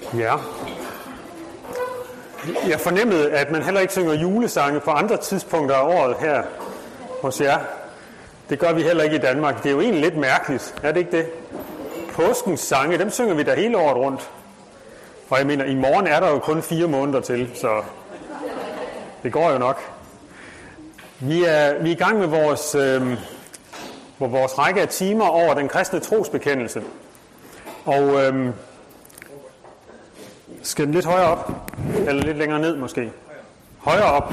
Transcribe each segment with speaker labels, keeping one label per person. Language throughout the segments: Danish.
Speaker 1: Ja. Jeg fornemmede, at man heller ikke synger julesange på andre tidspunkter af året her hos jer. Det gør vi heller ikke i Danmark. Det er jo egentlig lidt mærkeligt, er det ikke det? Påskens sange, dem synger vi da hele året rundt. Og jeg mener, i morgen er der jo kun 4 måneder til, så det går jo nok. Vi er i gang med vores række af timer over den kristne trosbekendelse. Og skal den lidt højere op? Eller lidt længere ned måske? Højere op.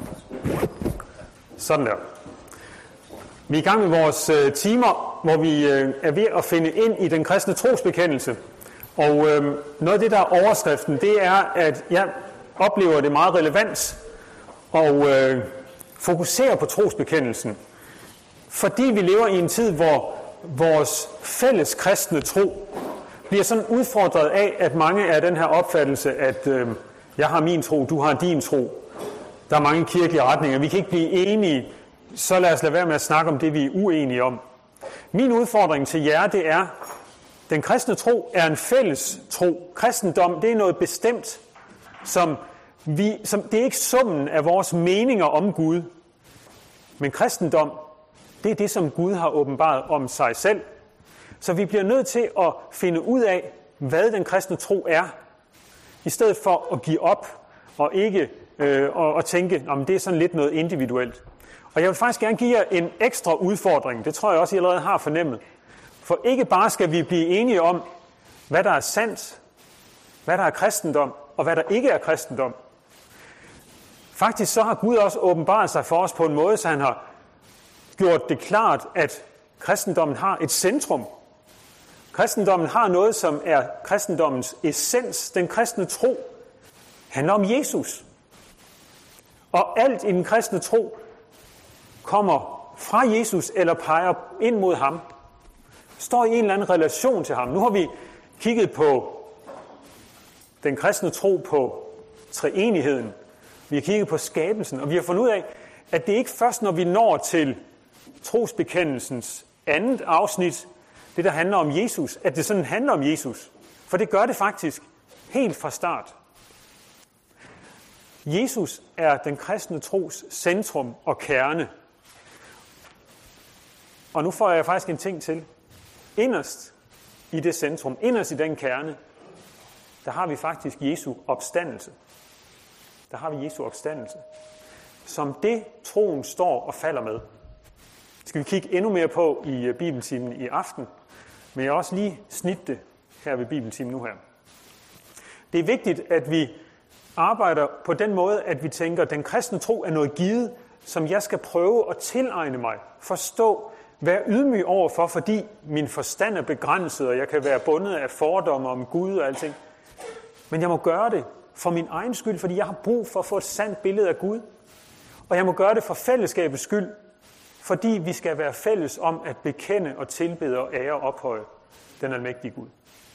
Speaker 1: Sådan der. Vi er i gang med vores timer, hvor vi er ved at finde ind i den kristne trosbekendelse. Og noget af det, der er overskriften, det er, at jeg oplever det meget relevant at fokusere på trosbekendelsen. Fordi vi lever i en tid, hvor vores fælles kristne tro bliver sådan udfordret af, at mange af den her opfattelse, at jeg har min tro, du har din tro. Der er mange kirkelige retninger, vi kan ikke blive enige, så lad os lade være med at snakke om det, vi er uenige om. Min udfordring til jer, det er, den kristne tro er en fælles tro. Kristendom, det er noget bestemt, som det er ikke summen af vores meninger om Gud. Men kristendom, det er det, som Gud har åbenbaret om sig selv. Så vi bliver nødt til at finde ud af, hvad den kristne tro er, i stedet for at give op og ikke og tænke, om det er sådan lidt noget individuelt. Og jeg vil faktisk gerne give jer en ekstra udfordring. Det tror jeg også, I allerede har fornemmet. For ikke bare skal vi blive enige om, hvad der er sandt, hvad der er kristendom, og hvad der ikke er kristendom. Faktisk så har Gud også åbenbaret sig for os på en måde, så han har gjort det klart, at kristendommen har et centrum. Kristendommen har noget, som er kristendommens essens. Den kristne tro handler om Jesus. Og alt i den kristne tro kommer fra Jesus eller peger ind mod ham. Står i en eller anden relation til ham. Nu har vi kigget på den kristne tro på treenigheden. Vi har kigget på skabelsen, og vi har fundet ud af, at det ikke først, når vi når til trosbekendelsens andet afsnit, det der handler om Jesus, at det sådan handler om Jesus. For det gør det faktisk helt fra start. Jesus er den kristne tros centrum og kerne. Og nu får jeg faktisk en ting til. Inderst i det centrum, inderst i den kerne, der har vi faktisk Jesu opstandelse. Der har vi Jesu opstandelse. Som det troen står og falder med. Det skal vi kigge endnu mere på i bibeltimen i aften. Men jeg har også lige snitte det her ved bibeltimen nu her. Det er vigtigt, at vi arbejder på den måde, at vi tænker, at den kristne tro er noget givet, som jeg skal prøve at tilegne mig, forstå, være ydmyg overfor, fordi min forstand er begrænset, og jeg kan være bundet af fordomme om Gud og alting. Men jeg må gøre det for min egen skyld, fordi jeg har brug for at få et sandt billede af Gud. Og jeg må gøre det for fællesskabets skyld, fordi vi skal være fælles om at bekende og tilbede og ære og ophøje den almægtige Gud.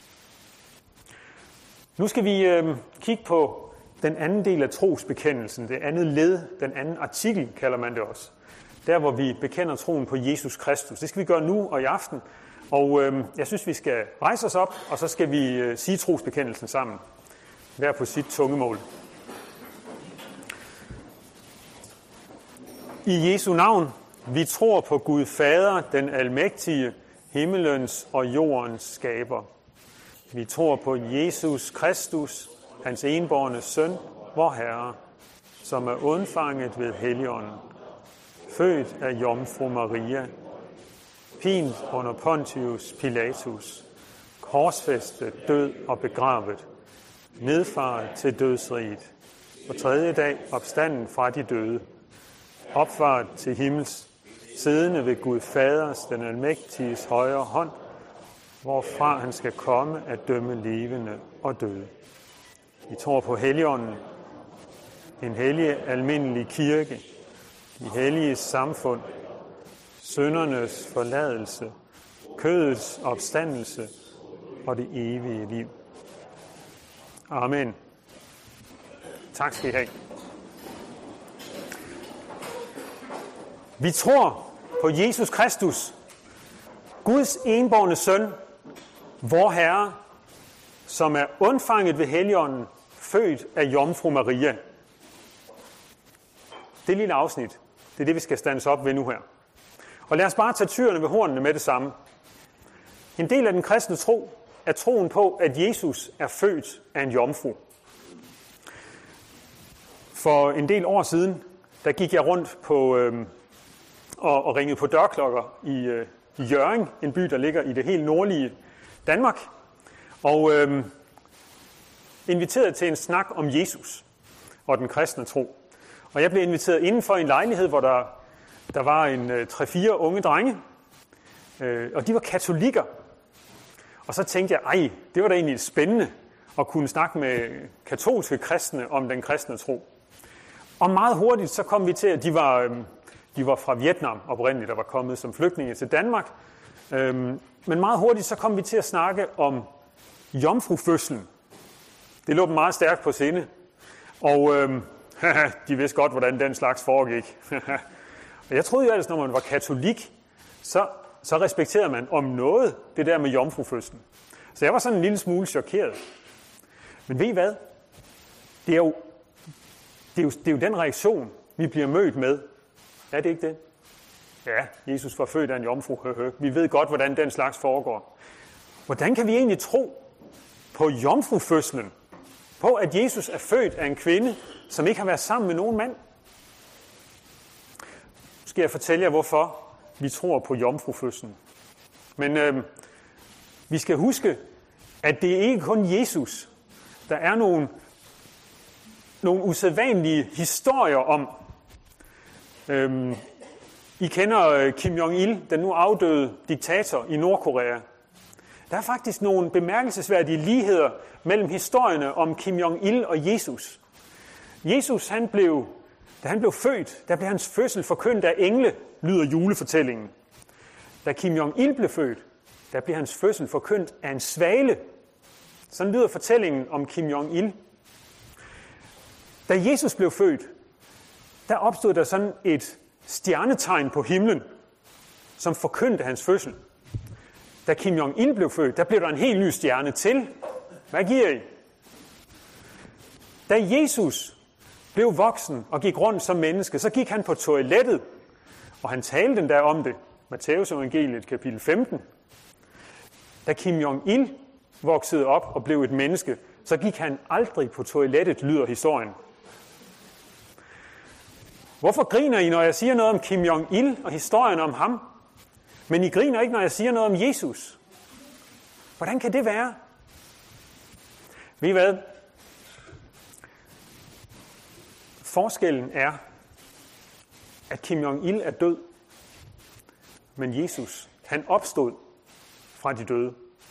Speaker 1: Nu skal vi kigge på den anden del af trosbekendelsen, det andet led, den anden artikel kalder man det også. Der hvor vi bekender troen på Jesus Kristus. Det skal vi gøre nu og i aften. Og jeg synes vi skal rejse os op, og så skal vi sige trosbekendelsen sammen. Hver på sit tungemål. I Jesu navn, vi tror på Gud Fader, den almægtige, himmelens og jordens skaber. Vi tror på Jesus Kristus, hans enbårne søn, vor Herre, som er undfanget ved Helligånden, født af Jomfru Maria, pint under Pontius Pilatus, korsfæstet, død og begravet, nedfaret til dødsriget, og tredje dag opstanden fra de døde, opfaret til himmels, siddende ved Gud Faders, den almægtiges højre hånd, hvorfra han skal komme at dømme levende og døde. Vi tror på Helligånden, en hellig almindelig kirke, de hellige samfund, syndernes forladelse, kødets opstandelse og det evige liv. Amen. Tak skal I have. Vi tror på Jesus Kristus, Guds enbårne søn, vor Herre, som er undfanget ved Helligånden, født af Jomfru Maria. Det lille afsnit, det er det, vi skal stands op ved nu her. Og lad os bare tage tyrene ved hornene med det samme. En del af den kristne tro er troen på, at Jesus er født af en jomfru. For en del år siden, der gik jeg rundt på og ringede på dørklokker i Hjørring, en by, der ligger i det helt nordlige Danmark, og inviteret til en snak om Jesus og den kristne tro. Og jeg blev inviteret indenfor en lejlighed, hvor der var en 3-4 unge drenge, og de var katolikker. Og så tænkte jeg, det var da egentlig spændende at kunne snakke med katolske kristne om den kristne tro. Og meget hurtigt så kom vi til, at de var fra Vietnam oprindeligt, der var kommet som flygtninge til Danmark. Men meget hurtigt så kom vi til at snakke om jomfrufødslen. Det lå dem meget stærkt på sinde. Og de vidste godt, hvordan den slags foregik. Og jeg troede jo ellers, når man var katolik, så respekterede man om noget det der med jomfrufødslen. Så jeg var sådan en lille smule chokeret. Men ved I hvad? Det er jo den reaktion, vi bliver mødt med. Er det ikke det? Ja, Jesus var født af en jomfru. Vi ved godt, hvordan den slags foregår. Hvordan kan vi egentlig tro på jomfrufødslen? På, at Jesus er født af en kvinde, som ikke har været sammen med nogen mand? Nu skal jeg fortælle jer, hvorfor vi tror på jomfrufødslen. Men vi skal huske, at det er ikke kun Jesus. Der er nogle usædvanlige historier om. I kender Kim Jong-il, den nu afdøde diktator i Nordkorea. Der er faktisk nogle bemærkelsesværdige ligheder mellem historierne om Kim Jong-il og Jesus. Jesus, da han blev født, der blev hans fødsel forkyndt af engle, lyder julefortællingen. Da Kim Jong-il blev født, der blev hans fødsel forkyndt af en svale. Sådan lyder fortællingen om Kim Jong-il. Da Jesus blev født, der opstod der sådan et stjernetegn på himlen, som forkyndte hans fødsel. Da Kim Jong-il blev født, der blev der en helt ny stjerne til. Hvad giver I? Da Jesus blev voksen og gik rundt som menneske, så gik han på toilettet, og han talte endda om det. Matthæus evangeliet, kapitel 15. Da Kim Jong-il voksede op og blev et menneske, så gik han aldrig på toilettet, lyder historien. Hvorfor griner I, når jeg siger noget om Kim Jong-il og historien om ham? Men I griner ikke, når jeg siger noget om Jesus. Hvordan kan det være? Ved I hvad? Forskellen er, at Kim Jong-il er død, men Jesus, han opstod fra de døde.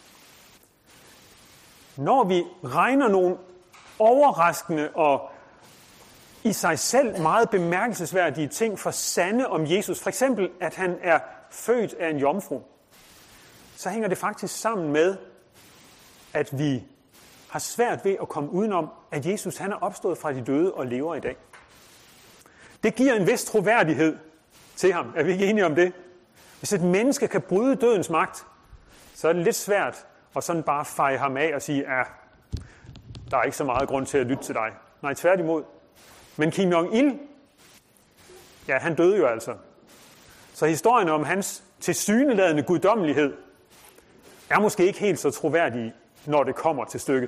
Speaker 1: Når vi regner nogle overraskende og i sig selv meget bemærkelsesværdige ting for sande om Jesus, for eksempel at han er født af en jomfru, så hænger det faktisk sammen med, at vi har svært ved at komme udenom, at Jesus han er opstået fra de døde og lever i dag. Det giver en vis troværdighed til ham. Er vi ikke enige om det? Hvis et menneske kan bryde dødens magt, så er det lidt svært at sådan bare feje ham af og sige, der er ikke så meget grund til at lytte til dig. Nej, tværtimod. Men Kim Jong-il, ja, han døde jo altså. Så historien om hans tilsyneladende guddommelighed er måske ikke helt så troværdig, når det kommer til stykket.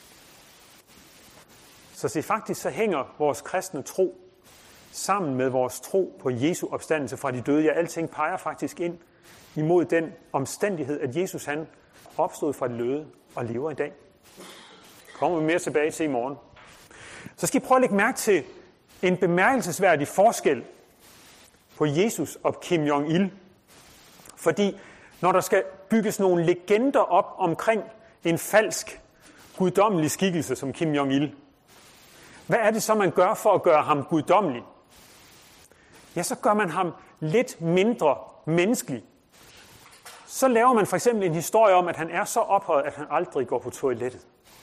Speaker 1: Så faktisk så hænger vores kristne tro sammen med vores tro på Jesu opstandelse fra de døde. Ja, alting peger faktisk ind imod den omstændighed, at Jesus han opstod fra de døde og lever i dag. Kommer vi mere tilbage til i morgen. Så skal I prøve at lægge mærke til en bemærkelsesværdig forskel på Jesus og Kim Jong-il. Fordi når der skal bygges nogle legender op omkring en falsk, guddommelig skikkelse som Kim Jong-il, hvad er det så, man gør for at gøre ham guddommelig? Ja, så gør man ham lidt mindre menneskelig. Så laver man for eksempel en historie om, at han er så ophøjet, at han aldrig går på toilettet.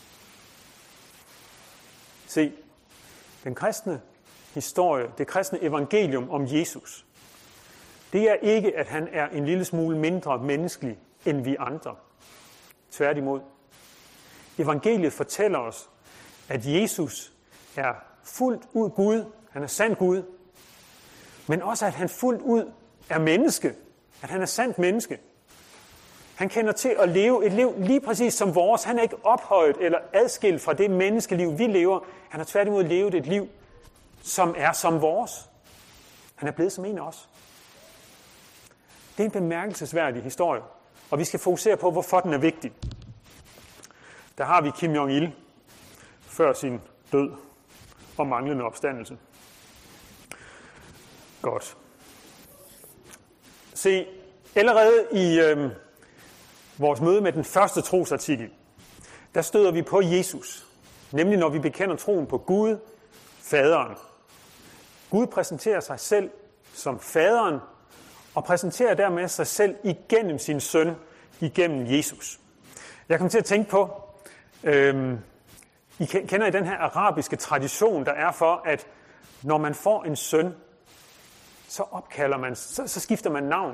Speaker 1: Se, den kristne historie, det kristne evangelium om Jesus, det er ikke, at han er en lille smule mindre menneskelig end vi andre. Tværtimod. evangeliet fortæller os, at Jesus er fuldt ud Gud, han er sand Gud, men også at han fuldt ud er menneske, at han er sandt menneske. Han kender til at leve et liv lige præcis som vores. Han er ikke ophøjet eller adskilt fra det menneskeliv, vi lever. Han har tværtimod levet et liv, som er som vores. Han er blevet som en af os. Det er en bemærkelsesværdig historie, og vi skal fokusere på, hvorfor den er vigtig. Der har vi Kim Jong-il før sin død og manglende opstandelse. Godt. Se, allerede i vores møde med den første trosartikel, der støder vi på Jesus. Nemlig når vi bekender troen på Gud, faderen. Gud præsenterer sig selv som faderen, og præsenterer dermed sig selv igennem sin søn, igennem Jesus. Jeg kom til at tænke på, I kender i den her arabiske tradition, der er for, at når man får en søn, så opkalder man, så skifter man navn.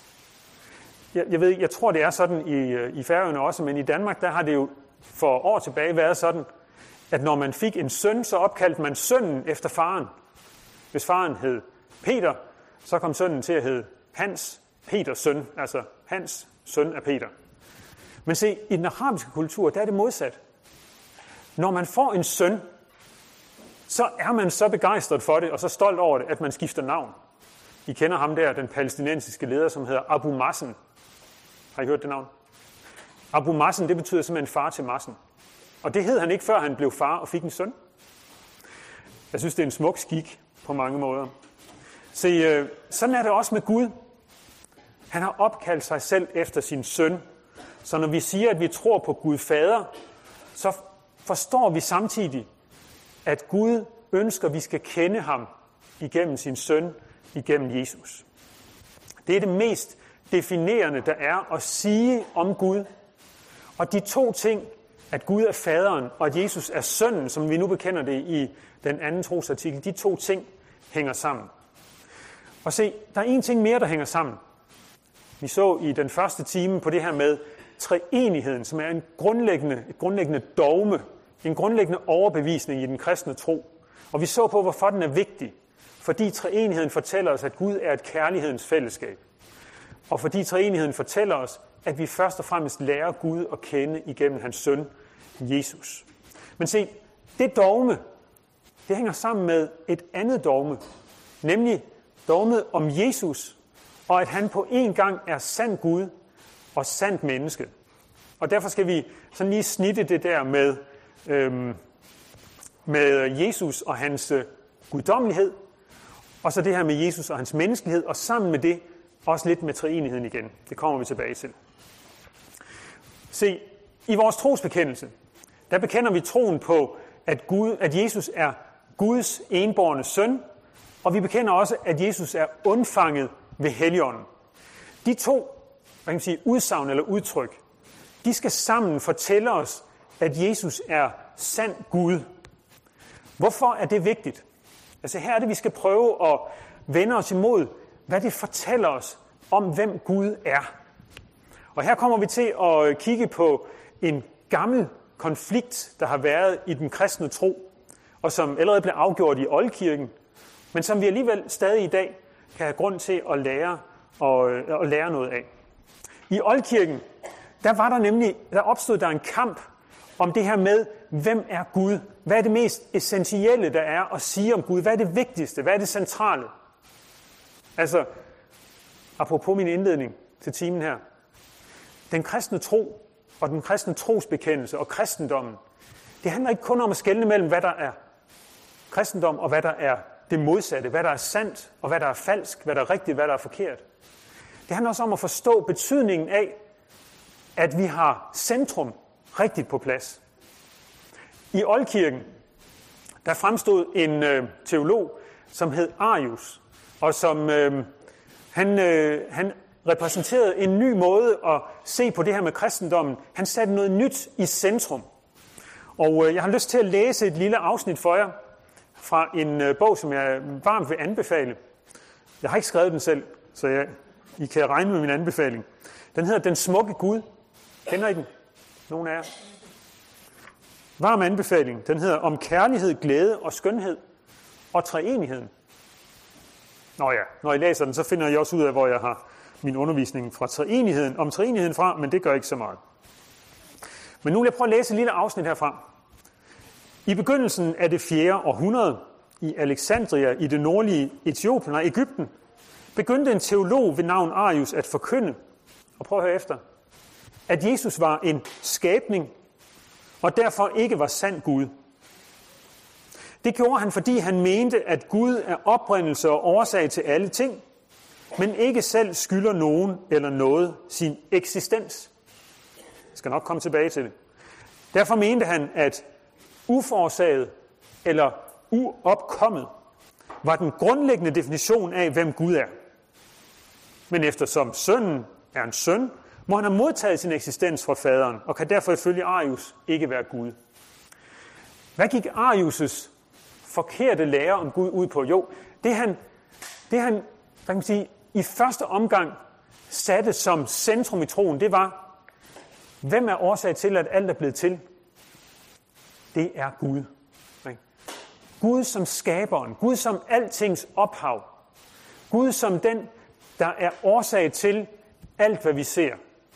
Speaker 1: Jeg tror, det er sådan i Færøerne også, men i Danmark, der har det jo for år tilbage været sådan, at når man fik en søn, så opkaldte man sønnen efter faren. Hvis faren hed Peter, så kom sønnen til at hedde Hans, Peters søn, altså Hans søn af Peter. Men se, i den arabiske kultur, der er det modsat. Når man får en søn, så er man så begejstret for det, og så stolt over det, at man skifter navn. I kender ham der, den palæstinensiske leder, som hedder Abu Mazen. Har I hørt det navn? Abu Mazen, det betyder simpelthen far til Mazen. Og det hed han ikke, før han blev far og fik en søn. Jeg synes, det er en smuk skik på mange måder. Se, sådan er det også med Gud. Han har opkaldt sig selv efter sin søn. Så når vi siger, at vi tror på Gud Fader, så forstår vi samtidig, at Gud ønsker, at vi skal kende ham igennem sin søn, igennem Jesus. Det er det mest definerende, der er at sige om Gud. Og de to ting, at Gud er faderen, og at Jesus er sønnen, som vi nu bekender det i den anden trosartikel, de to ting hænger sammen. Og se, der er en ting mere, der hænger sammen. Vi så i den første time på det her med treenigheden, som er et grundlæggende dogme, en grundlæggende overbevisning i den kristne tro. Og vi så på, hvorfor den er vigtig. Fordi treenigheden fortæller os, at Gud er et kærlighedens fællesskab. Og fordi treenigheden fortæller os, at vi først og fremmest lærer Gud at kende igennem hans søn, Jesus. Men se, det dogme, det hænger sammen med et andet dogme, nemlig dogmet om Jesus, og at han på en gang er sand Gud og sandt menneske. Og derfor skal vi sådan lige snitte det der med Jesus og hans guddommelighed, og så det her med Jesus og hans menneskelighed, og sammen med det også lidt med treenigheden igen. Det kommer vi tilbage til. Se, i vores trosbekendelse, der bekender vi troen på, at Jesus er Guds enbårne søn, og vi bekender også, at Jesus er undfanget ved Helligånden. De to udsagn eller udtryk, de skal sammen fortælle os, at Jesus er sand Gud. Hvorfor er det vigtigt? Altså her er det, vi skal prøve at vende os imod, hvad det fortæller os om, hvem Gud er. Og her kommer vi til at kigge på en gammel konflikt, der har været i den kristne tro, og som allerede blev afgjort i oldkirken, men som vi alligevel stadig i dag kan have grund til at lære noget af. I oldkirken, der opstod der en kamp om det her med, hvem er Gud? Hvad er det mest essentielle, der er at sige om Gud? Hvad er det vigtigste? Hvad er det centrale? Altså, apropos min indledning til timen her. Den kristne tro og den kristne trosbekendelse og kristendommen, det handler ikke kun om at skelne mellem, hvad der er kristendom og hvad der er det modsatte, hvad der er sandt og hvad der er falsk, hvad der er rigtigt, hvad der er forkert. Det handler også om at forstå betydningen af, at vi har centrum rigtigt på plads. I oldkirken, der fremstod en teolog, som hed Arius, og som han repræsenterede en ny måde at se på det her med kristendommen. Han satte noget nyt i centrum. Og jeg har lyst til at læse et lille afsnit for jer fra en bog, som jeg varmt vil anbefale. Jeg har ikke skrevet den selv, så I kan regne med min anbefaling. Den hedder Den smukke Gud. Kender I den? Nogen af jer? varm anbefaling. Den hedder Om kærlighed, glæde og skønhed og treenigheden. Nå ja, når I læser den, så finder I også ud af, hvor jeg har min undervisning fra treenigheden, om treenigheden fra, men det gør ikke så meget. Men nu vil jeg prøve at læse et lille afsnit herfra. I begyndelsen af det 4. århundrede i Alexandria i det nordlige Etiopien og Egypten, begyndte en teolog ved navn Arius at forkynde, og prøv at høre efter, at Jesus var en skabning, og derfor ikke var sand Gud. Det gjorde han, fordi han mente, at Gud er oprindelse og årsag til alle ting, men ikke selv skylder nogen eller noget sin eksistens. Jeg skal nok komme tilbage til det. Derfor mente han, at uforårsaget eller uopkommet var den grundlæggende definition af, hvem Gud er. Men eftersom sønnen er en søn, må han have modtaget sin eksistens fra faderen, og kan derfor ifølge Arius ikke være Gud. Hvad gik Arius' forkerte lære om Gud ud på? Jo, det han hvad kan man sige, i første omgang satte som centrum i troen, det var, hvem er årsag til, at alt er blevet til? Det er Gud. Gud som skaberen, Gud som altings ophav, Gud som den, der er årsag til alt, hvad vi ser.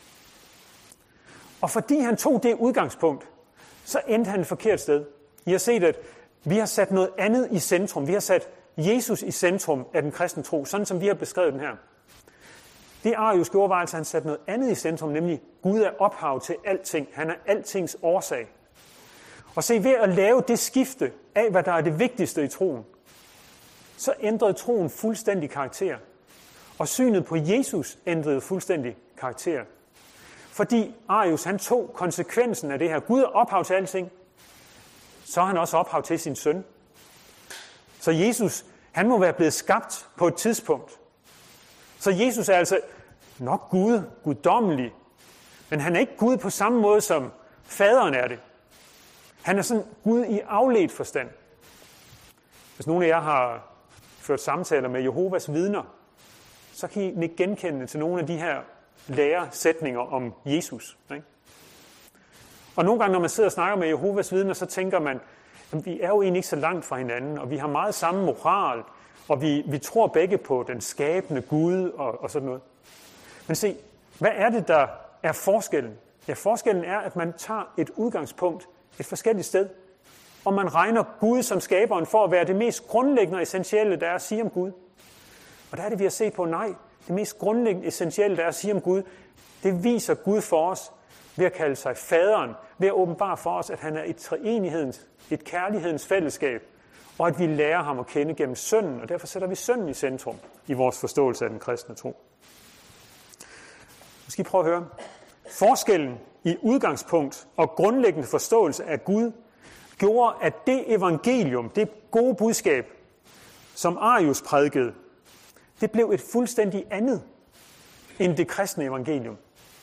Speaker 1: Og fordi han tog det udgangspunkt, så endte han et forkert sted. I har set, at vi har sat noget andet i centrum. Vi har sat Jesus i centrum af den kristne tro, sådan som vi har beskrevet den her. Det Arius gjorde, var altså, at han satte noget andet i centrum, nemlig Gud er ophav til alting. Han er altings årsag. Og se, ved at lave det skifte af, hvad der er det vigtigste i troen, så ændrede troen fuldstændig karakter. Og synet på Jesus ændrede fuldstændig karakter. Fordi Arius, han tog konsekvensen af det her. Gud er ophav til alting. Så er han også ophav til sin søn. Så Jesus, han må være blevet skabt på et tidspunkt. Så Jesus er altså nok Gud, guddommelig. Men han er ikke Gud på samme måde, som faderen er det. Han er sådan Gud i afledt forstand. Hvis nogen af jer har ført samtaler med Jehovas vidner, så kan I ikke genkende til nogle af de her læresætninger om Jesus. Ikke? Og nogle gange, når man sidder og snakker med Jehovas vidner, så tænker man, at vi er jo egentlig ikke så langt fra hinanden, og vi har meget samme moral, og vi tror begge på den skabende Gud og sådan noget. Men se, hvad er det, der er forskellen? Ja, forskellen er, at man tager et udgangspunkt et forskelligt sted, og man regner Gud som skaberen for at være det mest grundlæggende og essentielle, der er at sige om Gud. Og der er det, vi har set på, nej, det mest grundlæggende essentielle, der er at sige om Gud, det viser Gud for os ved at kalde sig faderen, ved at åbenbare for os, at han er et kærlighedens fællesskab, og at vi lærer ham at kende gennem sønnen, og derfor sætter vi sønnen i centrum i vores forståelse af den kristne tro. Nu skal I prøve at høre. Forskellen i udgangspunkt og grundlæggende forståelse af Gud gjorde, at det evangelium, det gode budskab, som Arius prædikede, det blev et fuldstændig andet end det kristne evangelium.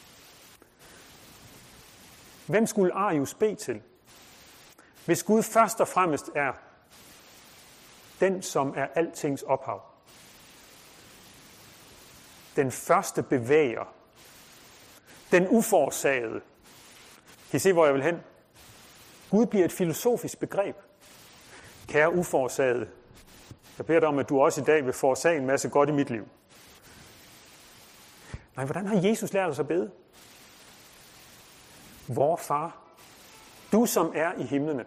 Speaker 1: Hvem skulle Arius bede til? Hvis Gud først og fremmest er den, som er altings ophav. Den første bevæger. Den uforårsagede. Kan I se, hvor jeg vil hen? Gud bliver et filosofisk begreb. Kære uforårsagede, jeg beder dig om, at du også i dag vil forårsage en masse godt i mit liv. Nej, hvordan har Jesus lært os at bede? Vor far, du som er i himlene.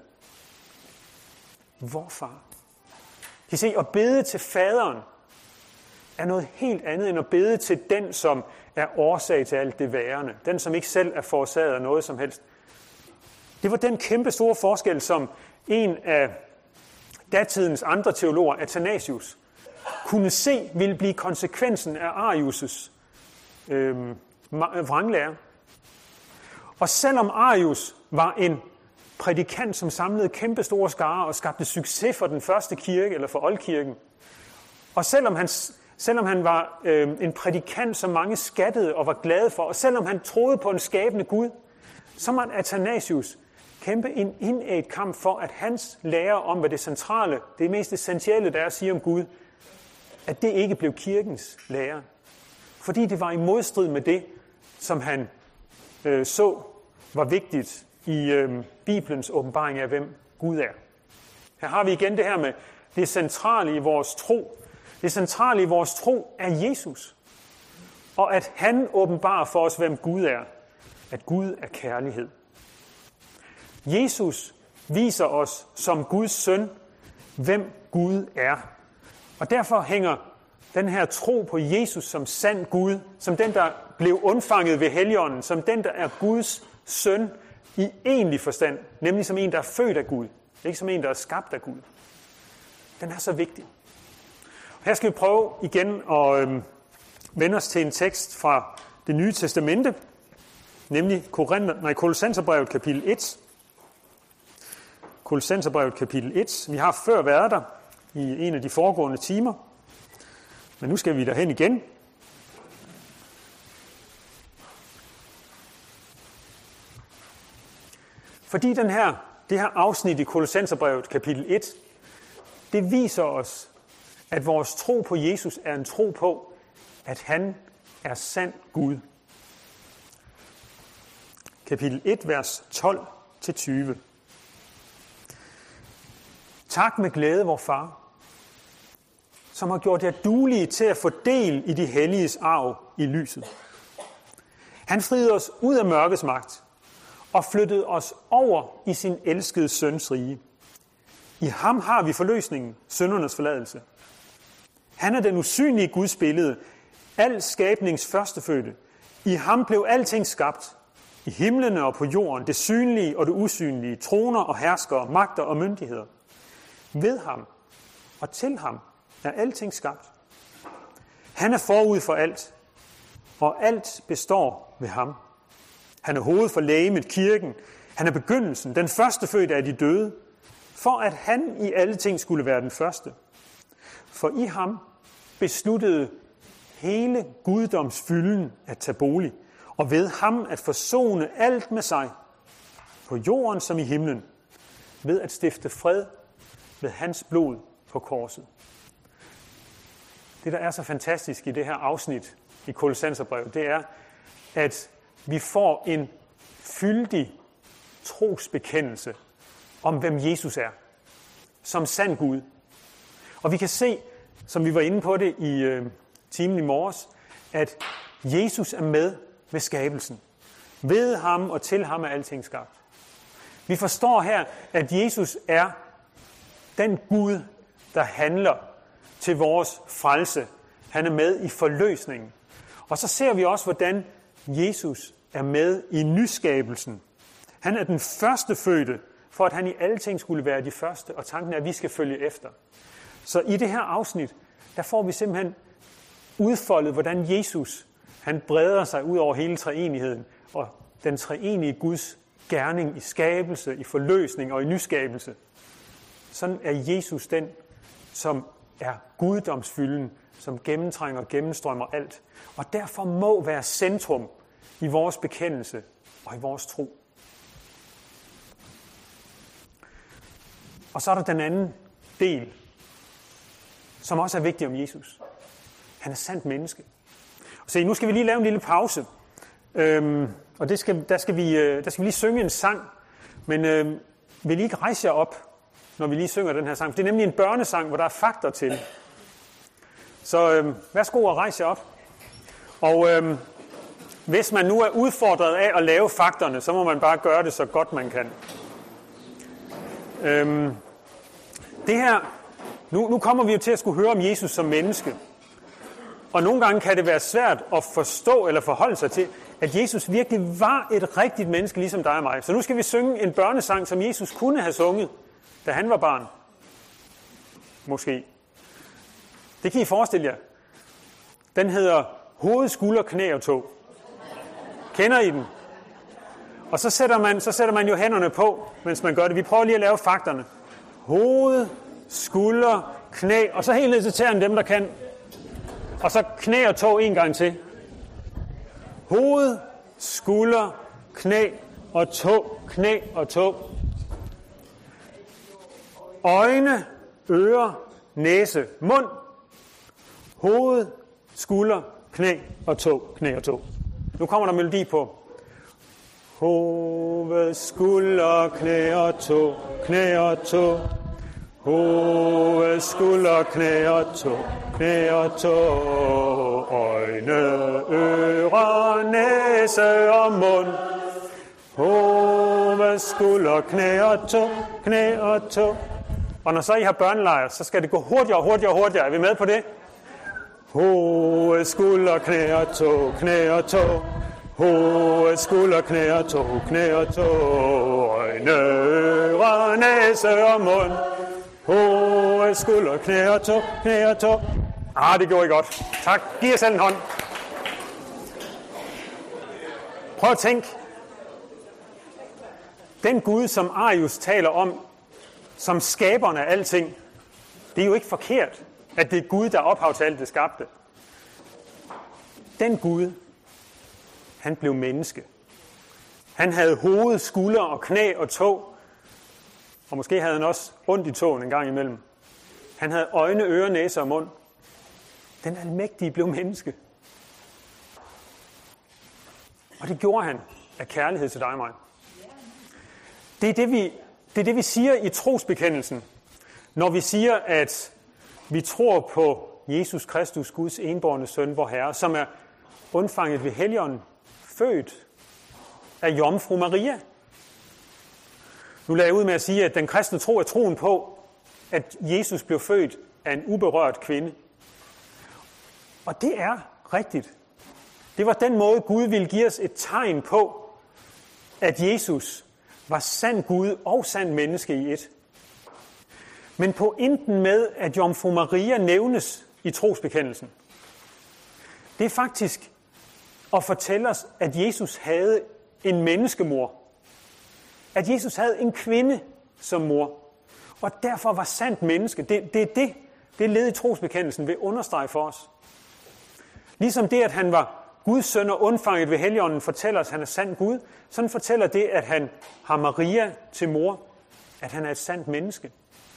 Speaker 1: Vor far. Kan I se, at bede til faderen er noget helt andet end at bede til den, som er årsag til alt det værende. Den, som ikke selv er forårsaget af noget som helst. Det var den kæmpe store forskel, som en af datidens andre teologer, Athanasius, kunne se ville blive konsekvensen af Arius' vranglære. Og selvom Arius var en prædikant, som samlede kæmpe store skarer og skabte succes for den første kirke, eller for oldkirken, og selvom han var en prædikant, som mange skattede og var glade for, og selvom han troede på en skabende Gud, så måtte Athanasius kæmpe en indædt kamp for, at hans lære om, hvad det centrale, det mest essentielle, der er at sige om Gud, at det ikke blev kirkens lære. Fordi det var i modstrid med det, som han så var vigtigt i Bibelens åbenbaring af, hvem Gud er. Her har vi igen det her med det centrale i vores tro. Det centrale i vores tro er Jesus. Og at han åbenbarer for os, hvem Gud er. At Gud er kærlighed. Jesus viser os som Guds søn, hvem Gud er. Og derfor hænger den her tro på Jesus som sand Gud, som den, der blev undfanget ved Helligånden, som den, der er Guds søn i egentlig forstand, nemlig som en, der er født af Gud, ikke som en, der er skabt af Gud. Den er så vigtig. Her skal vi prøve igen at vende os til en tekst fra Det Nye Testamente, nemlig Kolossenserbrevet kapitel 1. Kolossenserbrevet kapitel 1. Vi har før været der i en af de foregående timer, men nu skal vi derhen igen. Fordi det her afsnit i Kolossenserbrevet kapitel 1, det viser os, at vores tro på Jesus er en tro på, at han er sand Gud. Kapitel 1, vers 12-20. Tak med glæde, vor far, som har gjort jer duelige til at få del i de helliges arv i lyset. Han friede os ud af mørkets magt og flyttede os over i sin elskede søns rige. I ham har vi forløsningen, syndernes forladelse. Han er den usynlige Guds billede, al skabnings førstefødte. I ham blev alting skabt, i himlene og på jorden, det synlige og det usynlige, troner og herskere, magter og myndigheder. Ved ham og til ham er alting skabt. Han er forud for alt, og alt består ved ham. Han er hovedet for legemet, kirken. Han er begyndelsen, den førstefødte af de døde, for at han i alle ting skulle være den første. For i ham besluttede hele guddomsfylden at tage bolig, og ved ham at forsone alt med sig, på jorden som i himlen, ved at stifte fred ved hans blod på korset. Det, der er så fantastisk i det her afsnit i Kolossenserbrevet, det er, at vi får en fyldig trosbekendelse om, hvem Jesus er, som sand Gud. Og vi kan se, som vi var inde på det i timen i morges, at Jesus er med ved skabelsen. Ved ham og til ham er alting skabt. Vi forstår her, at Jesus er den Gud, der handler til vores frelse. Han er med i forløsningen. Og så ser vi også, hvordan Jesus er med i nyskabelsen. Han er den førstefødte, for at han i alle ting skulle være de første, og tanken er, at vi skal følge efter. Så i det her afsnit, der får vi simpelthen udfoldet, hvordan Jesus han breder sig ud over hele treenigheden, og den treenige Guds gerning i skabelse, i forløsning og i nyskabelse. Sådan er Jesus den, som er guddomsfylden, som gennemtrænger og gennemstrømmer alt. Og derfor må være centrum i vores bekendelse og i vores tro. Og så er der den anden del, som også er vigtig om Jesus. Han er sandt menneske. Så nu skal vi lige lave en lille pause. Og der skal vi lige synge en sang. Men vil I ikke rejse jer op, når vi lige synger den her sang? For det er nemlig en børnesang, hvor der er fakter til. Så værsgo at rejse jer op. Og hvis man nu er udfordret af at lave fakterne, så må man bare gøre det så godt man kan. Det her, nu kommer vi jo til at skulle høre om Jesus som menneske. Og nogle gange kan det være svært at forstå eller forholde sig til, at Jesus virkelig var et rigtigt menneske, ligesom dig og mig. Så nu skal vi synge en børnesang, som Jesus kunne have sunget, da han var barn. Måske. Det kan I forestille jer. Den hedder Hoved, skulder, knæ og tå. Kender I den? Og så sætter man jo hænderne på, mens man gør det. Vi prøver lige at lave fakterne. Hoved, skulder, knæ, og så helt ned til tæerne, dem der kan. Og så knæ og tå en gang til. Hoved, skulder, knæ og tå, knæ og tå. Øjne, ører, næse, mund. Hoved, skulder, knæ og tå, knæ og tå. Nu kommer der melodi på. Hoved, skulder, knæ og tå, knæ og tå. Hoved, skulder, knæ og tå, knæ og tå. Øjne, ører, næse og mund. Hoved, skulder, knæ og tå, knæ og tå. Og når så I har børnelejr, så skal det gå hurtigere, hurtigere, hurtigere. Er vi med på det? Hoved, skulder, knæ og tå, knæ og tå. Hoved, skulder, knæ og tå, knæ og tå. Øjne, ører, næse og mund. Hoved, skulder, knæ og tå, knæ og tå. Det gjorde I godt. Tak. Giv jer selv en hånd. Prøv at tænke. Den Gud, som Arius taler om, som skaberen af alting, det er jo ikke forkert, at det er Gud, der er ophav til alt det skabte. Den Gud, han blev menneske. Han havde hoved, skulder og knæ og tå, og måske havde han også ondt i tåen en gang imellem. Han havde øjne, ører, næse og mund. Den almægtige blev menneske. Og det gjorde han af kærlighed til dig og mig. Det er det, vi siger i trosbekendelsen, når vi siger, at vi tror på Jesus Kristus, Guds enbårne søn, vor Herre, som er undfanget ved Helligånden, født af Jomfru Maria. Nu lader jeg ud med at sige, at den kristne tro er troen på, at Jesus blev født af en uberørt kvinde. Og det er rigtigt. Det var den måde, Gud ville give os et tegn på, at Jesus var sand Gud og sand menneske i et. Men pointen med, at Jomfru Maria nævnes i trosbekendelsen, det er faktisk at fortælle os, at Jesus havde en menneskemor. At Jesus havde en kvinde som mor. Og derfor var sandt menneske. Det led i trosbekendelsen vil understrege for os. Ligesom det, at han var Guds søn og undfanget ved Helligånden, fortæller os, at han er sand Gud. Sådan fortæller det, at han har Maria til mor, at han er et sandt menneske.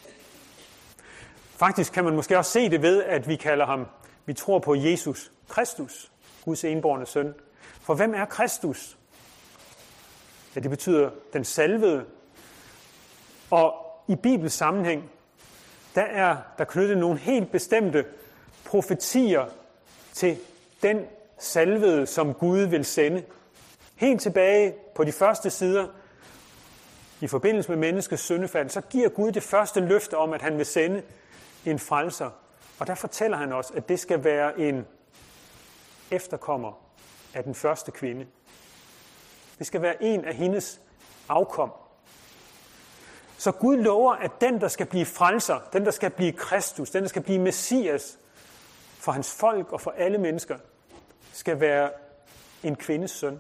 Speaker 1: Faktisk kan man måske også se det ved, at vi tror på Jesus Kristus, Guds enbårne søn. For hvem er Kristus? Ja, det betyder den salvede. Og i Bibels sammenhæng, der er der knyttet nogle helt bestemte profetier til den salvede, som Gud vil sende. Helt tilbage på de første sider, i forbindelse med menneskets syndefald, så giver Gud det første løfte om, at han vil sende en frelser. Og der fortæller han os, at det skal være en efterkommer af den første kvinde. Det skal være en af hendes afkom. Så Gud lover, at den, der skal blive frelser, den, der skal blive Kristus, den, der skal blive Messias for hans folk og for alle mennesker, skal være en kvindes søn.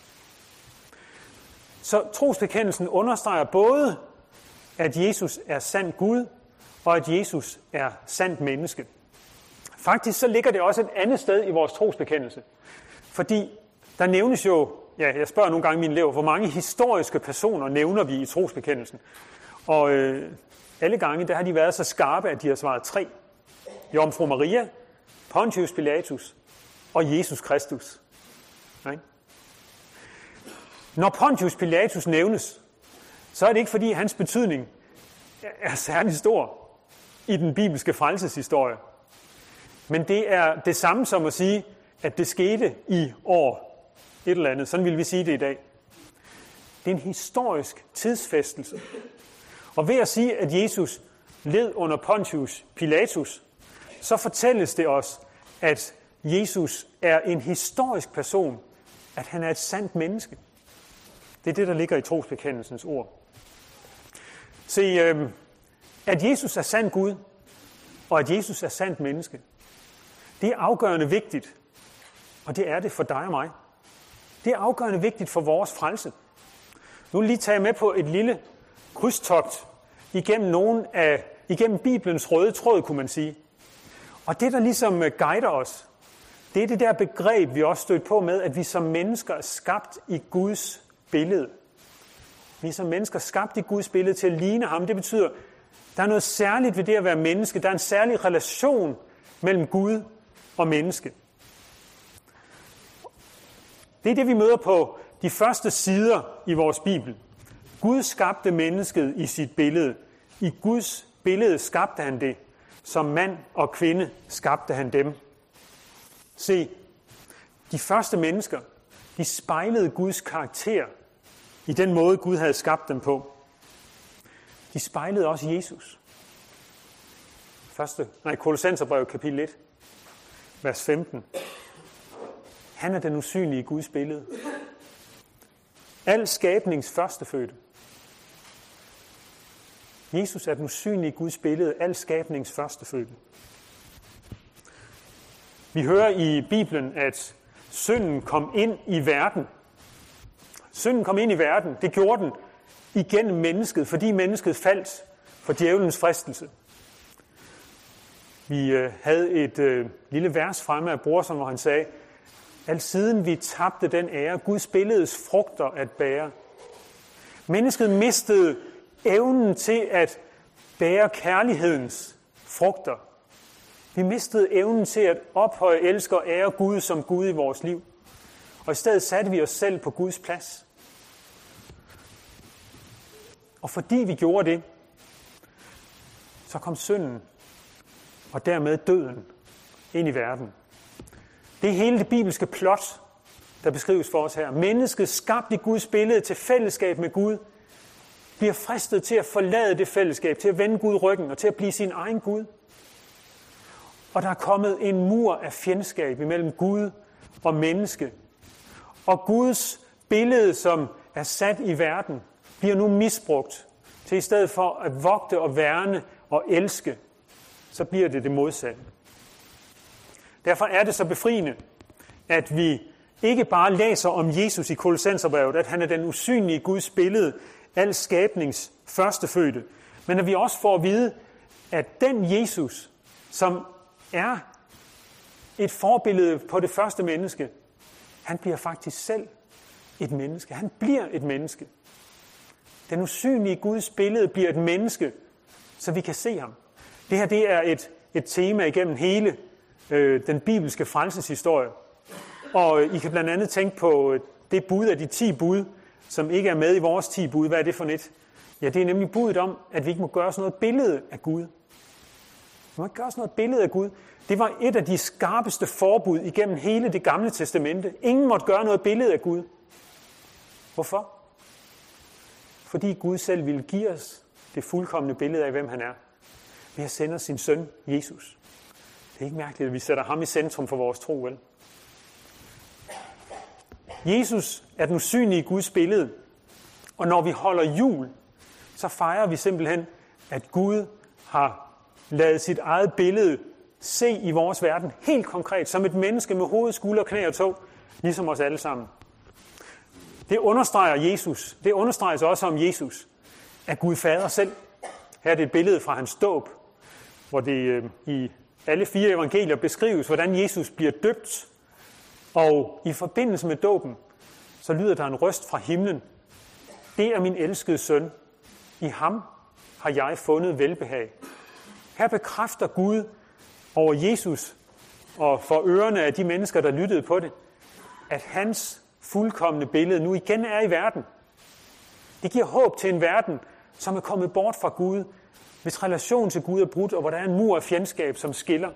Speaker 1: Så trosbekendelsen understreger både, at Jesus er sand Gud, og at Jesus er sandt menneske. Faktisk så ligger det også et andet sted i vores trosbekendelse. Fordi der nævnes jo, jeg spørger nogle gange mine elever, hvor mange historiske personer nævner vi i trosbekendelsen. Og alle gange, der har de været så skarpe, at de har svaret 3. Jomfru Maria, Pontius Pilatus og Jesus Kristus. Okay? Når Pontius Pilatus nævnes, så er det ikke fordi hans betydning er særlig stor i den bibelske frelseshistorie. Men det er det samme som at sige, at det skete i år et eller andet. Sådan vil vi sige det i dag. Det er en historisk tidsfæstelse. Og ved at sige, at Jesus led under Pontius Pilatus, så fortælles det os, at Jesus er en historisk person, at han er et sandt menneske. Det er det, der ligger i trosbekendelsens ord. Se, at Jesus er sand Gud, og at Jesus er sandt menneske, det er afgørende vigtigt, og det er det for dig og mig. Det er afgørende vigtigt for vores frelse. Nu vil jeg lige tage med på et lille krydstogt igennem Bibelens røde tråd, kunne man sige. Og det, der ligesom guider os, det er det der begreb, vi også stødt på med, at vi som mennesker er skabt i Guds billede. Vi er som mennesker skabt i Guds billede til at ligne ham. Det betyder, der er noget særligt ved det at være menneske. Der er en særlig relation mellem Gud og menneske. Det er det, vi møder på de første sider i vores Bibel. Gud skabte mennesket i sit billede. I Guds billede skabte han det. Som mand og kvinde skabte han dem. Se, de første mennesker, de spejlede Guds karakter i den måde, Gud havde skabt dem på. De spejlede også Jesus. Kolossenserbrevet kapitel 1, vers 15. Han er den usynlige Guds billede. Al skabnings førstefødte. Jesus er den usynlige Guds billede, al skabnings førstefødte. Vi hører i Bibelen, at synden kom ind i verden. Synden kom ind i verden. Det gjorde den igennem mennesket, fordi mennesket faldt for djævelens fristelse. Vi havde et lille vers fremme af Brorson, hvor han sagde, alt siden vi tabte den ære, Guds billedes frugter at bære. Mennesket mistede evnen til at bære kærlighedens frugter. Vi mistede evnen til at ophøje, elske og ære Gud som Gud i vores liv. Og i stedet satte vi os selv på Guds plads. Og fordi vi gjorde det, så kom synden og dermed døden ind i verden. Det er hele det bibelske plot, der beskrives for os her. Mennesket skabt i Guds billede til fællesskab med Gud, bliver fristet til at forlade det fællesskab, til at vende Gud ryggen og til at blive sin egen Gud. Og der er kommet en mur af fjendskab imellem Gud og menneske. Og Guds billede, som er sat i verden, bliver nu misbrugt til i stedet for at vogte og værne og elske, så bliver det modsatte. Derfor er det så befriende, at vi ikke bare læser om Jesus i Kolossenserbrevet, at han er den usynlige Guds billede, al skabnings førstefødte, men at vi også får at vide, at den Jesus, som er et forbillede på det første menneske, han bliver faktisk selv et menneske. Han bliver et menneske. Den usynlige Guds billede bliver et menneske, så vi kan se ham. Det her det er et tema igennem hele den bibelske frelseshistorie. Og I kan blandt andet tænke på det bud af de 10 bud, som ikke er med i vores 10 bud. Hvad er det for et? Ja, det er nemlig budet om, at vi ikke må gøre os noget billede af Gud. Vi må ikke gøre os noget billede af Gud. Det var et af de skarpeste forbud igennem hele det gamle testamente. Ingen måtte gøre noget billede af Gud. Hvorfor? Fordi Gud selv ville give os det fuldkomne billede af, hvem han er. Ved at sende sin søn, Jesus. Det er ikke mærkeligt, at vi sætter ham i centrum for vores tro, vel? Jesus er den usynlige Guds billede. Og når vi holder jul, så fejrer vi simpelthen, at Gud har ladet sit eget billede se i vores verden helt konkret, som et menneske med hoved, skulder, knæ og tå, ligesom os alle sammen. Det understreger Jesus. Det understreges også om Jesus, at Gud Fader selv. Her er det et billede fra hans dåb, hvor det i alle 4 evangelier beskrives, hvordan Jesus bliver døbt. Og i forbindelse med dåben, så lyder der en røst fra himlen. Det er min elskede søn. I ham har jeg fundet velbehag. Her bekræfter Gud over Jesus og for ørerne af de mennesker, der lyttede på det, at hans fuldkomne billede nu igen er i verden. Det giver håb til en verden, som er kommet bort fra Gud, hvis relation til Gud er brudt, og hvor der er en mur af fjendskab, som skiller.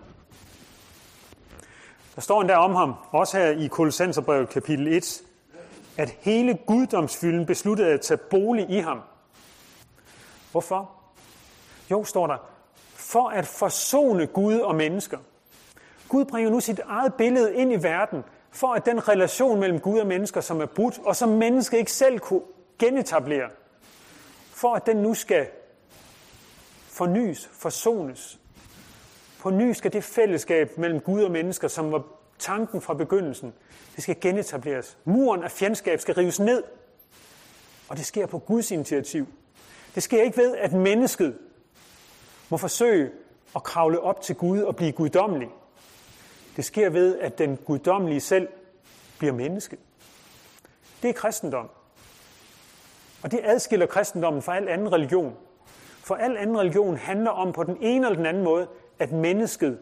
Speaker 1: Der står endda om ham, også her i Kolossenserbrevet kapitel 1, at hele guddomsfylden besluttede at tage bolig i ham. Hvorfor? Jo, står der, for at forsone Gud og mennesker. Gud bringer nu sit eget billede ind i verden, for at den relation mellem Gud og mennesker, som er brudt, og som mennesket ikke selv kunne genetablere, for at den nu skal fornyes, forsones. På ny skal det fællesskab mellem Gud og mennesker, som var tanken fra begyndelsen, det skal genetableres. Muren af fjendskab skal rives ned, og det sker på Guds initiativ. Det sker ikke ved, at mennesket må forsøge at kravle op til Gud og blive guddommelig. Det sker ved, at den guddommelige selv bliver menneske. Det er kristendom. Og det adskiller kristendommen fra al anden religion. For al anden religion handler om på den ene eller den anden måde, at mennesket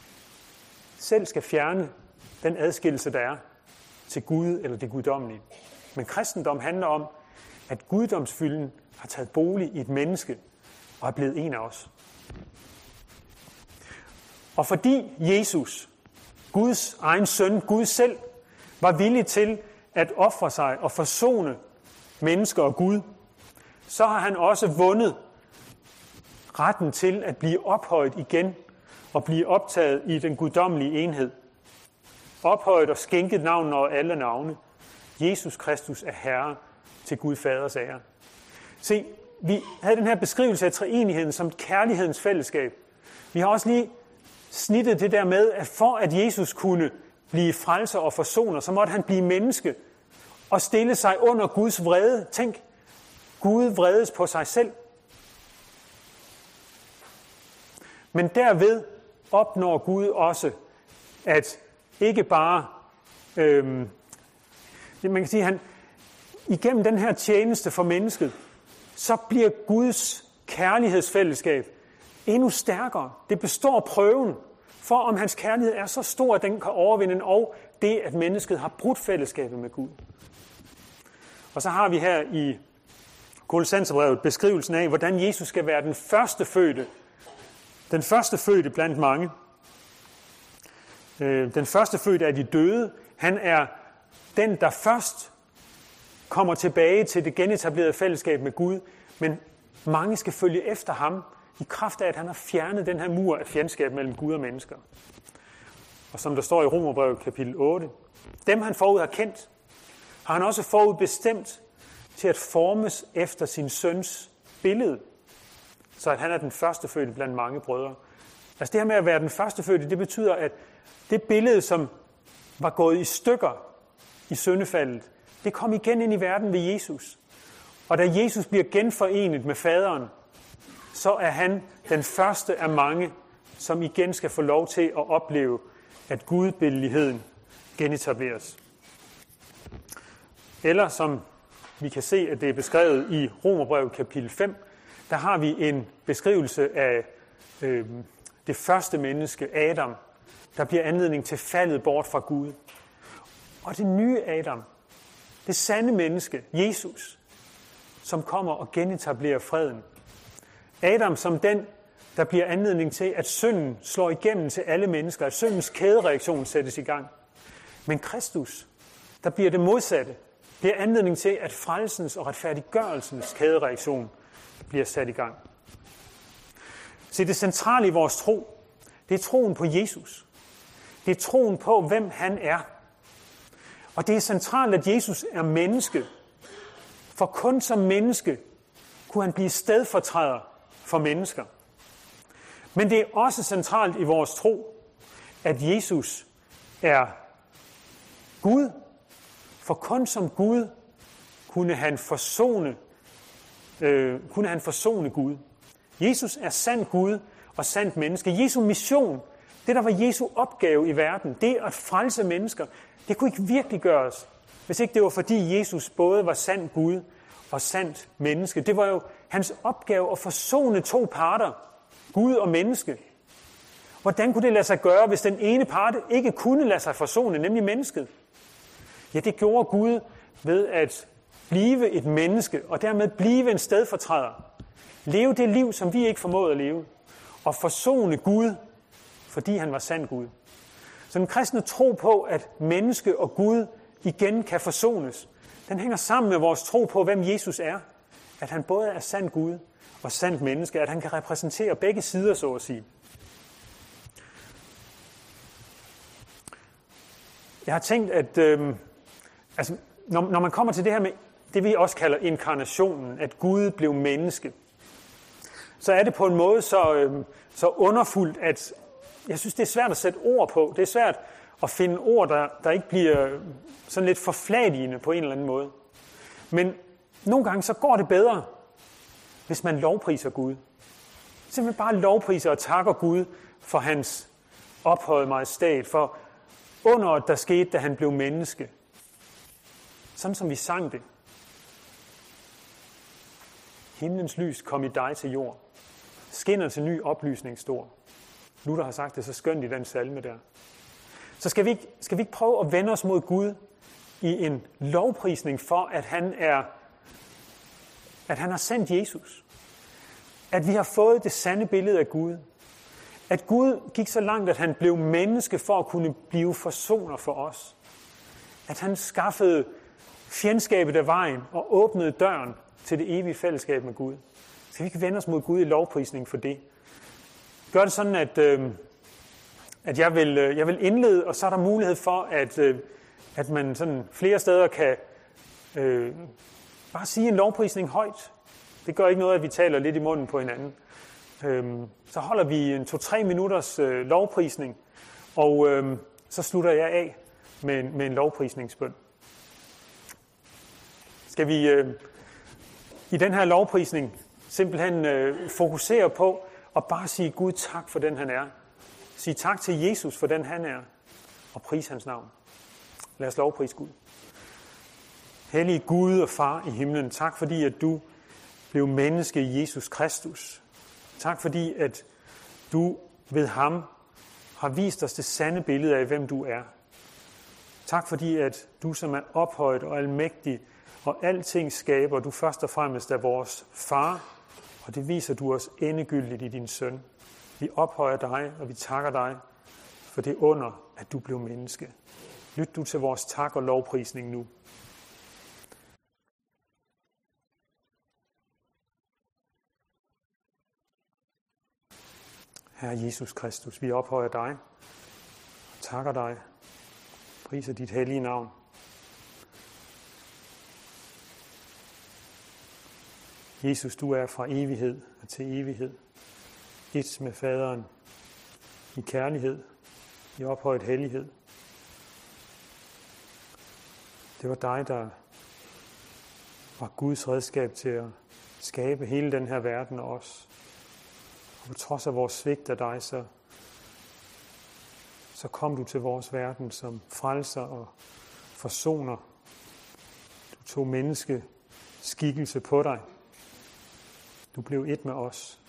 Speaker 1: selv skal fjerne den adskillelse, der er til Gud eller det guddommelige. Men kristendom handler om, at guddomsfylden har taget bolig i et menneske og er blevet en af os. Og fordi Jesus, Guds egen søn, Gud selv, var villig til at ofre sig og forsone mennesker og Gud, så har han også vundet retten til at blive ophøjet igen og blive optaget i den guddommelige enhed. Ophøjet og skænket navn over alle navne. Jesus Kristus er Herre til Gud Faders ære. Se, vi havde den her beskrivelse af treenigheden som kærlighedens fællesskab. Vi har også lige snittet det der med, at for at Jesus kunne blive frelser og forsoner, så måtte han blive menneske og stille sig under Guds vrede. Tænk, Gud vredes på sig selv. Men derved opnår Gud også, at ikke bare, man kan sige, han igennem den her tjeneste for mennesket, så bliver Guds kærlighedsfællesskab endnu stærkere. Det består prøven for, om hans kærlighed er så stor, at den kan overvinde, og det, at mennesket har brudt fællesskabet med Gud. Og så har vi her i Kolossenserbrevet beskrivelsen af, hvordan Jesus skal være den førstefødte blandt mange. Den førstefødte af de døde. Han er den, der først kommer tilbage til det genetablerede fællesskab med Gud, men mange skal følge efter ham i kraft af, at han har fjernet den her mur af fjendskab mellem Gud og mennesker. Og som der står i Romerbrevet kapitel 8, dem han forud har kendt, har han også forud bestemt til at formes efter sin søns billede, så at han er den førstefødte blandt mange brødre. Altså det her med at være den førstefødte, det betyder, at det billede, som var gået i stykker i syndefaldet, det kom igen ind i verden ved Jesus. Og da Jesus bliver genforenet med faderen, så er han den første af mange, som igen skal få lov til at opleve, at gudbilligheden genetableres. Eller som vi kan se, at det er beskrevet i Romerbrevet kapitel 5, der har vi en beskrivelse af det første menneske, Adam, der bliver anledning til faldet bort fra Gud. Og det nye Adam, det sande menneske, Jesus, som kommer og genetablerer freden. Adam som den, der bliver anledning til, at synden slår igennem til alle mennesker, at syndens kædereaktion sættes i gang. Men Kristus, der bliver det modsatte, bliver anledning til, at frelsens og retfærdiggørelsens kædereaktion bliver sat i gang. Så det centrale i vores tro, det er troen på Jesus. Det er troen på, hvem han er. Og det er centralt, at Jesus er menneske. For kun som menneske kunne han blive stedfortræder for mennesker. Men det er også centralt i vores tro, at Jesus er Gud. For kun som Gud kunne han forsone Gud. Jesus er sand Gud og sandt menneske. Jesu mission, det der var Jesu opgave i verden, det at frelse mennesker, det kunne ikke virkelig gøres, hvis ikke det var fordi Jesus både var sand Gud og sandt menneske. Det var jo hans opgave at forsone to parter, Gud og menneske. Hvordan kunne det lade sig gøre, hvis den ene part ikke kunne lade sig forsone, nemlig mennesket? Ja, det gjorde Gud ved at blive et menneske, og dermed blive en stedfortræder. Leve det liv, som vi ikke formåede at leve. Og forsone Gud, fordi han var sand Gud. Så den kristne tro på, at menneske og Gud igen kan forsones, den hænger sammen med vores tro på, hvem Jesus er. At han både er sand Gud og sandt menneske, at han kan repræsentere begge sider, så at sige. Jeg har tænkt, at når man kommer til det her med det, vi også kalder inkarnationen, at Gud blev menneske, så er det på en måde så underfuldt, at jeg synes, det er svært at sætte ord på. Det er svært at finde ord, der ikke bliver sådan lidt forfladigende på en eller anden måde. Men nogle gange så går det bedre, hvis man lovpriser Gud. Simpelthen bare lovpriser og takker Gud for hans ophøjede majestæt, for underet, der skete, da han blev menneske. Sådan som vi sang det. Himlens lys kom i dig til jord. Skinner til ny oplysning stor. Luther har sagt det så skønt i den salme der. Så skal vi ikke prøve at vende os mod Gud i en lovprisning for, at han har sendt Jesus. At vi har fået det sande billede af Gud. At Gud gik så langt, at han blev menneske for at kunne blive forsoner for os. At han skaffede fjendskabet af vejen og åbnede døren til det evige fællesskab med Gud. Så vi kan vende os mod Gud i lovprisning for det. Gør det sådan, at jeg vil indlede, og så er der mulighed for, at man sådan flere steder kan bare sige en lovprisning højt. Det gør ikke noget, at vi taler lidt i munden på hinanden. Så holder vi en 2-3 minutters lovprisning, og så slutter jeg af med en lovprisningsbøn. Skal vi i den her lovprisning simpelthen fokusere på at bare sige Gud tak for den han er. Sige tak til Jesus for den han er, og prise hans navn. Lad os lovprise Gud. Hellige Gud og Far i himlen, tak fordi at du blev menneske i Jesus Kristus. Tak fordi at du ved ham har vist os det sande billede af hvem du er. Tak fordi at du som er ophøjet og almægtig og alting skaber, du først og fremmest er vores far, og det viser du os endegyldigt i din søn. Vi ophøjer dig, og vi takker dig for det under, at du blev menneske. Lyt du til vores tak og lovprisning nu. Herre Jesus Kristus, vi ophøjer dig og takker dig. Priser dit hellige navn. Jesus, du er fra evighed og til evighed. Et med faderen i kærlighed, i ophøjet hellighed. Det var dig, der var Guds redskab til at skabe hele den her verden og os. Og på trods af vores svigt af dig, så kom du til vores verden som frelser og forsoner. Du tog menneskeskikkelse på dig. Du blev et med os.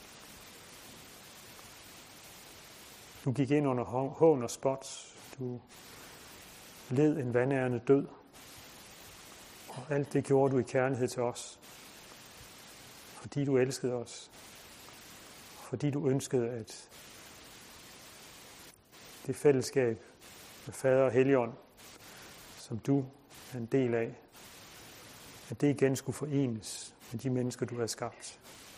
Speaker 1: Du gik ind under hån og spot. Du led en vandærende død. Og alt det gjorde du i kærlighed til os. Fordi du elskede os. Fordi du ønskede, at det fællesskab med Fader og Helligånd, som du er en del af, at det igen skulle forenes med de mennesker, du har skabt.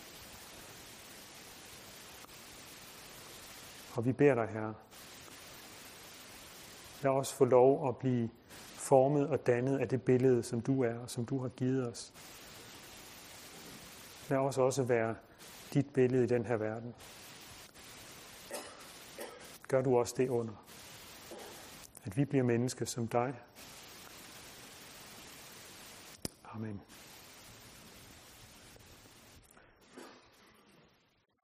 Speaker 1: Og vi beder dig, Herre, lad os få lov at blive formet og dannet af det billede, som du er, og som du har givet os. Lad os også være dit billede i den her verden. Gør du også det under, at vi bliver mennesker som dig. Amen.